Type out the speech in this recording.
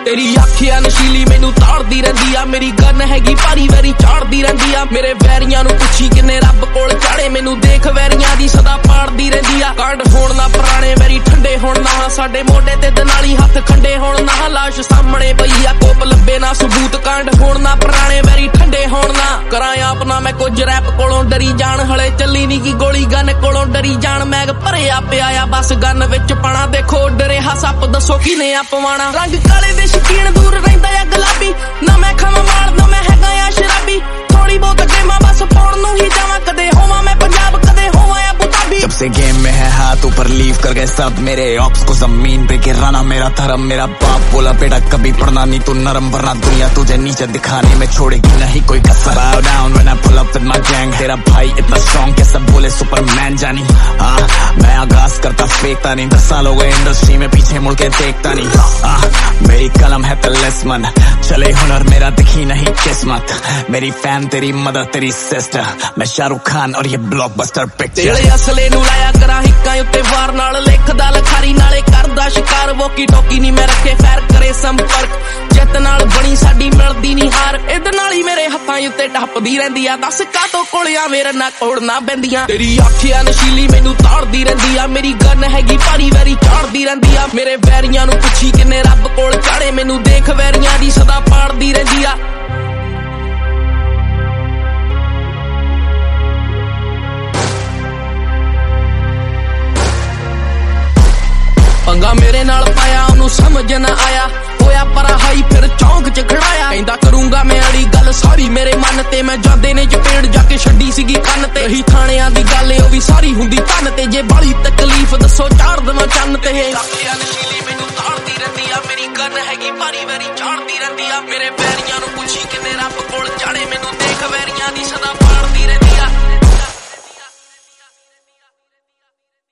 तेरी आखिया नशीली मैनू ताड़दी रहिंदी आ, मेरी गन हैगी भारी वैरी झाड़दी रहिंदी आ। मेरे वैरियां नू पुछी किन्ने रब कोल चाड़े, मैनू देख वैरियां दी सदा पाड़दी रहिंदी आ। कांड होण ना पुराने वैरी ठंडे होण ना, साडे मोढे ते दनाली हथ खंडे होण ना। लाश सामने पई आ कोप लब्बे ना सबूत, कांड होण ना पुराने वैरी ठंडे होण ना। करां अपना मैं कुछ रैप कोलों डरी जान, हले चली नी की गोली गन कोलों डरी जान। मैग भरिया पिया आ बस गन विच पाना, देखो डरे हा सप दसो किने आ पवाना। रंग काले दे शकीन दूर रहिंदा आ गुलाबी, ना मैं खावां माल ना मैं हैगा आ शराबी। थोड़ी बहुत गेमां बस पाउण नूं ही जावां, कदे होवां मैं पंजाब कदे होवां अबू धाबी। जब से गेम में है हाथ ऊपर लीव कर गए सब मेरे ऑप्स को जमीन पे गिराना मेरा धर्म। मेरा बाप बोला बेटा कभी पढ़ना नहीं तू नरम, वरना दुनिया तुझे नीचे दिखाने में छोड़ेगी नहीं कोई कसर। Bow down when I pull up with my gang, तेरा भाई इतना स्ट्रॉन्ग के सब बोले सुपरमैन जानी। मैं आगाज करता फेंकता नहीं, 10 साल हो गए इंडस्ट्री में पीछे मुड़ के देखता नहीं। मेरी कलम है तलिस्मन, चले हुनर मेरा दिखी नहीं किस्मत। मेरी फैन तेरी मदर तेरी सिस्टर, मैं शाहरुख खान और ये ब्लॉकबस्टर पिक्चर। असले नू लाया करा हिक्का उत्ते वार नाल, लिखदा लखारी नाले करदा शिकार। वोकी टोकी नहीं मैं रखे खैर करे संपर्क, जित नाल बनी साडी मिलदी नहीं हार। इहदे नाल ही मेरे हत्थां उत्ते टपदी रहिंदी आ, दस कातों कोलियां मेरे ना कोड़ना बैंदियां। तेरी आखिया नशीली मैनू ताड़दी रहिंदी आ, मेरी गन हैगी भारी वैरी झाड़दी रहिंदी आ। मेरे वैरियां नू पुछी किन्ने रब कोल चाड़े, मैनू देख वैरियां दी सदा पाड़दी रहिंदी आ। पंगा मेरे नाल पाया ओनू समझ ना आया, होया परा हाई फिर चौंक च खड़ाया। कहंदा करूंगा मैं अड़ी गल सारी मेरे मन ते, मैं जांदे ने चपेड़ जाके छड्डी सीगी कंन ते। रही थाणियां दी गल ओ वी सारी हुंदी तन ते, जे बाली तकलीफ दसो चाड़ दवां चन्न ते। आखिया नशीली मैनू ताड़दी रहिंदी आ, मेरी गन हैगी भारी वैरी झाड़दी रहिंदी आ। मेरे वैरियां नू पुछी किन्ने रब कोल चाड़े, मैनू देख वैरियां दी सदा